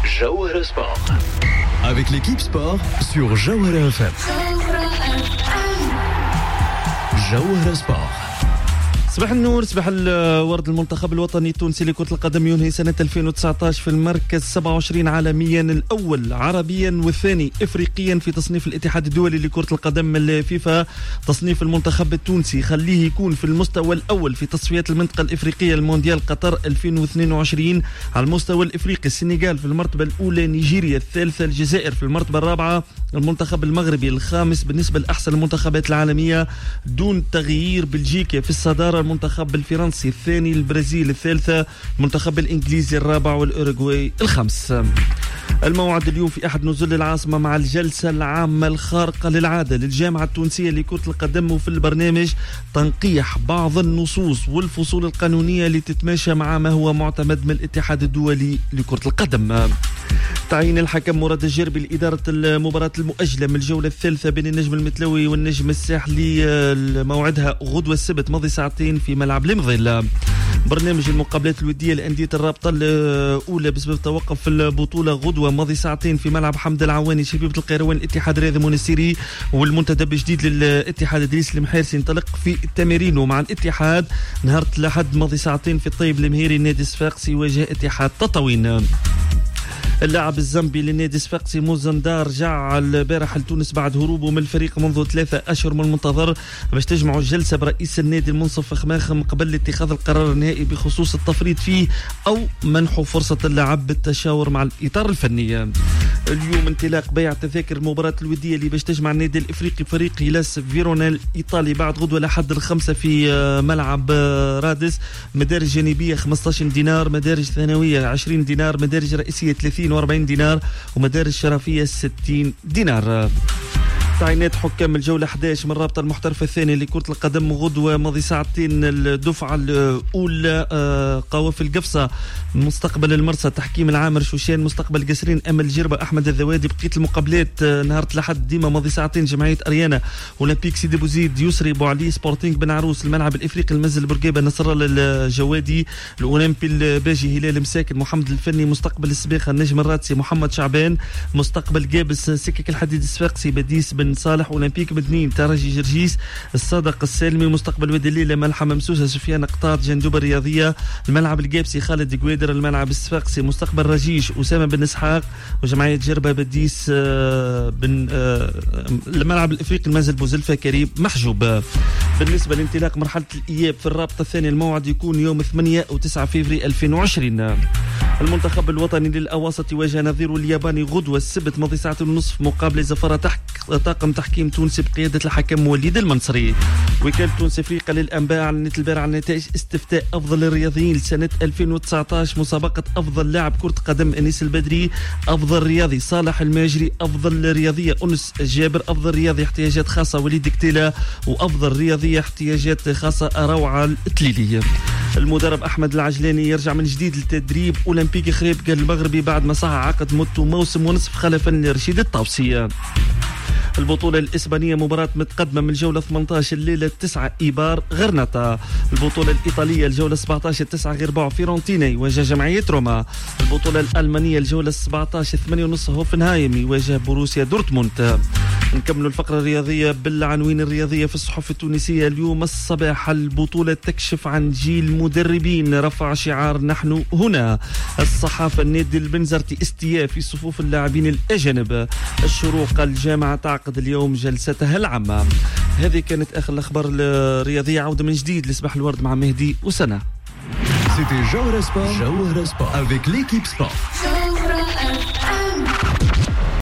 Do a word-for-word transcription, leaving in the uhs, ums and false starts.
Jawhara Sport. Avec l'équipe sport sur Jawhara F M. Jawhara Sport. صباح النور، صباح الورد. المنتخب الوطني التونسي لكرة القدم ينهي سنة ألفين وتسعة عشر في المركز سبعة وعشرين عالميا، الأول عربيا والثاني إفريقيا في تصنيف الاتحاد الدولي لكرة القدم الفيفا. تصنيف المنتخب التونسي خليه يكون في المستوى الأول في تصفيات المنطقة الإفريقية المونديال قطر ألفين واثنين وعشرين. على المستوى الإفريقي السنغال في المرتبة الأولى، نيجيريا الثالثة، الجزائر في المرتبة الرابعة، المنتخب المغربي الخامس بالنسبة لأحسن المنتخبات العالمية دون تغيير، بلجيكا في الصدارة، المنتخب الفرنسي الثاني، البرازيل الثالثة، المنتخب الإنجليزي الرابع، والأوروغواي الخامس. الموعد اليوم في أحد نزول العاصمة مع الجلسة العامة الخارقة للعادة للجامعة التونسية لكرة القدم، وفي البرنامج تنقيح بعض النصوص والفصول القانونية اللي تتماشى مع ما هو معتمد من الاتحاد الدولي لكرة القدم. تعيين الحكم مراد الجربي لإدارة المباراة المؤجلة من الجولة الثالثة بين النجم المتلوي والنجم الساحلي، موعدها غدوة السبت ماضي ساعتين في ملعب المظل. برنامج المقابلات الودية لأندية الرابطة الأولى بسبب توقف البطولة غدوة ماضي ساعتين في ملعب حمد العواني شبيبة القيروان. الاتحاد الرياضي المنستيري والمنتدب الجديد للاتحاد إدريس المحيرسي ينطلق في التمارين مع الاتحاد نهار الأحد ماضي ساعتين في الطيب المهيري. النادي الصفاقسي يواجه اتحاد تطاوين. اللاعب الزامبي للنادي الصفاقسي موزندار رجع البارح لتونس بعد هروبه من الفريق منذ ثلاثة أشهر من المنتظر باش تجمعوا الجلسة برئيس النادي المنصف خماخم قبل اتخاذ القرار النهائي بخصوص التفريط فيه أو منحه فرصة اللاعب بالتشاور مع الإطار الفني. اليوم انطلاق بيع تذاكر المباراة الودية اللي باش تجمع النادي الإفريقي فريق هيلاس فيرونا الإيطالي بعد غدوة لحد الخمسة في ملعب رادس. مدارج جانبية خمسة عشر دينار، مدارج ثانوية عشرين دينار، مدارج رئيسية ثلاثين وأربعين دينار، ومدارج شرفية ستين دينار. تعيينات حكام الجولة أحد عشر من الرابطة المحترفة الثانية لكرة القدم غدوة ماضي ساعتين الدفعة الأولى. قوافل قفصة، مستقبل المرسى، تحكيم العامر شوشان، مستقبل قسرين أمل جربة، أحمد الذوادي. بقية المقابلات نهار الأحد ديما ماضي ساعتين جمعية أريانا، أولمبيك سيدي بوزيد، يسري بوعلي، سبورتينغ بن عروس، الملعب الإفريقي المنزل برقيبة، نصر الله الجوادي، الأولمبي الباجي، هلال مساكن، محمد الفني، مستقبل السباخة النجم الراتسي، محمد شعبان، مستقبل قابس سكك الحديد الصفاقسي، بديس بن صالح، أولمبيك مدنين، ترجي جرجيس، الصادق السالمي، مستقبل وادي الليلة، ملحة ممسوسة، سفيان قطاط، جندوبة الرياضية، الملعب القابسي، خالد قويدر، الملعب الصفاقسي، مستقبل رجيش، أسامة بن إسحاق، وجمعية جربة بديس بن الملعب الإفريقي المنزل بوزلفة كريم محجوب. بالنسبة لانطلاق مرحلة الإياب في الرابطة الثانية، الموعد يكون يوم ثمانية وتسعة فبراير ألفين وعشرين. المنتخب الوطني للأواسط يواجه نظيره الياباني غدوة السبت ماضي ساعتين ونصف مقابل زفارة تحك طاقم تحكيم تونسي بقيادة الحكم وليد المنصري. وكالة تونس أفريقيا للأنباء أعلنت البارحة عن نتائج استفتاء أفضل الرياضيين لسنة ألفين وتسعة عشر. مسابقة أفضل لاعب كرة قدم أنيس البدري، أفضل رياضي صالح الماجري، أفضل رياضية أنس جابر، أفضل رياضي احتياجات خاصة وليد كتيلة، وأفضل رياضية احتياجات خاصة روعة التليلي. المدرب أحمد العجلاني يرجع من جديد لتدريب أولمبيك خريبكا المغربي بعد ما صح عقد مدته موسم ونصف خلفا لرشيد الطوسي. البطولة الإسبانية مباراة متقدمة من الجولة ثمانية عشر الليلة تسعة إيبار غرناطة. البطولة الإيطالية الجولة سبعة عشر تسعة غيرباع فيرونتينا يواجه جمعية روما. البطولة الألمانية الجولة سبعة عشر ثمانية ونص هوفنهايم يواجه بروسيا دورتموند. نكمل الفقرة الرياضية بالعناوين الرياضية في الصحف التونسية اليوم الصباح. البطولة تكشف عن جيل مدربين رفع شعار نحن هنا. الصحافة النادي البنزرتي استياء في صفوف اللاعبين الأجانب. الشروق الجامعة تعقد اليوم جلستها العامة. هذه كانت آخر الأخبار الرياضية. عودة من جديد لصباح الورد مع مهدي وسنة. C'était Jawhara Sport, Jawhara Sport avec l'équipe sport.